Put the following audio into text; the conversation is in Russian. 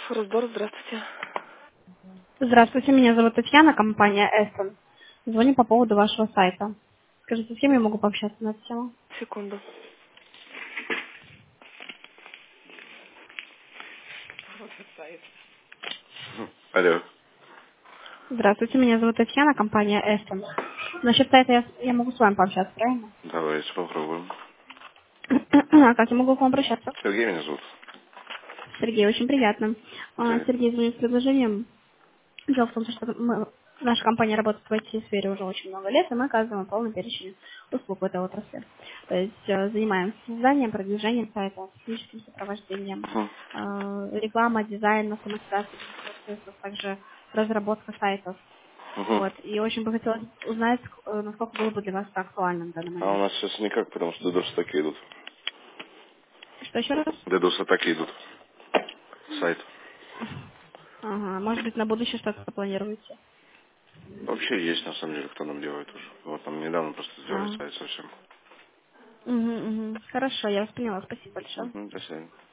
Разбор, здравствуйте. Здравствуйте, меня зовут Татьяна, компания Эстон. Звоню по поводу вашего сайта. Скажите, с кем я могу пообщаться на эту тему? Секунду. Алло. Здравствуйте, меня зовут Татьяна, компания Эстон. Насчет сайта я могу с вами пообщаться, правильно? Давайте попробуем. А как я могу к вам обращаться? Сергей меня зовут. Сергей, очень приятно. Взаимно. Сергей звонит с предложением. Дело в том, что наша компания работает в IT-сфере уже очень много лет, и мы оказываем полный перечень услуг в этой отрасли. То есть занимаемся созданием, продвижением сайта, техническим сопровождением, Угу. реклама, дизайн, автоматизация бизнес-процессов, также разработка сайтов. Угу. Вот. И очень бы хотелось узнать, насколько было бы для вас это актуально на данный А у момент. нас сейчас никак, потому что DDoS-атаки идут. Что еще раз? DDoS-атаки идут. Сайт. Ага, может быть, на будущее что-то планируете? Вообще есть, на самом деле, кто нам делает уже. Вот нам недавно просто сделали А. сайт совсем. Угу, угу. Хорошо, я вас поняла. Спасибо большое. Угу. До свидания.